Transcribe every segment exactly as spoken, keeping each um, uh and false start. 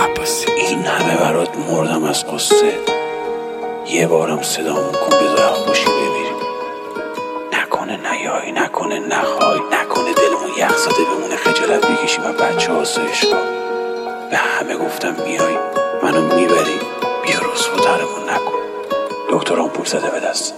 عباسی این همه برات مردم از قصه، یه بارم صدامون کن بذارم باشی بمیریم. نکنه نیایی، نکنه نخوای، نکنه دلمون یخ زده بمونه خجالت بکشیم و بچه آسایشگاه. به همه گفتم میایی منو میبری، بیا رسواترمون نکن. دکتران پول زده به دستم.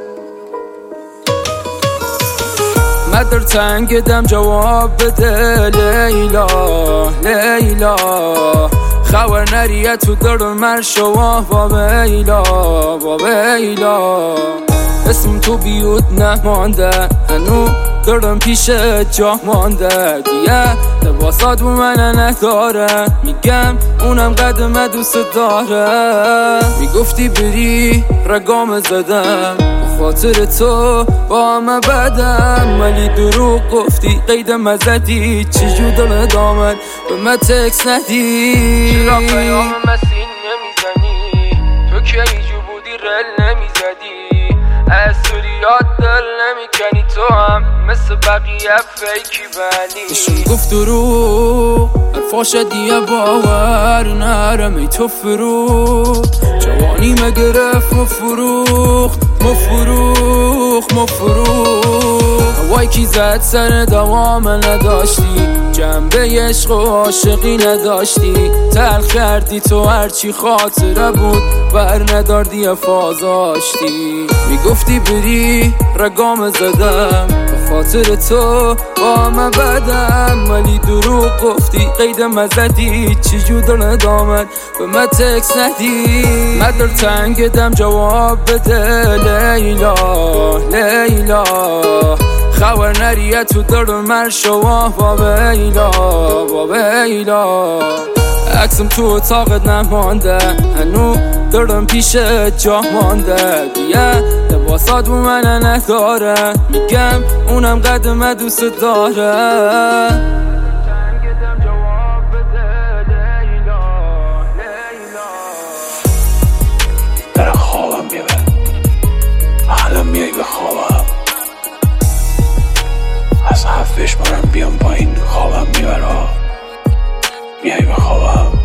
من در تنگ دم جواب بده لیلا لیلا، خبر نریه تو دردون من شوا با بیلا با بیلا. اسم تو بیود نمانده هنو دردم پیش جا مانده، دیگه لباسات بو من نداره، میگم اونم قدم دوست داره. میگفتی بری رگام زدم خاطر تو با همه بدم، ولی دروغ گفتی قیدم ازدی، چجور دل دامن به من تکس ندی. چرا پیام مسین نمیزنی؟ تو که ایجو بودی رل نمیزدی، از سوریات دل نمیکنی، تو هم مثل بقیه فیکی بلی. بشون گفت دروغ حرفاش دیگه باور نرم، ای تو فروغ جوانی مگرفت مفروخت مفروخ مفروخ. هوای کی زد سر دوام نداشتی، جنبه عشق و عاشقی نداشتی، تلخ کردی تو هرچی خاطره بود بر نداردی افازاشتی. میگفتی بری رگام زدم به خاطر تو با همه بدم، ولی دروغ گفتی قیدم ازدی، چجور دل دامن به من تکس ندی. من در تنگ دم جواب بده لیلا لیلا، خبر نریه تو دردون من شوا با بیلا با بیلا. عکسم تو اتاقت نمانده هنو دردم پیش جا مانده، دیگه لباسات بو من نداره، میگم اونم قدم دوست داره. در خوابم بیبر حالا میای به خوابم، از هفت بشمارم بیام پایین خوابم میبره، میای به خوابم.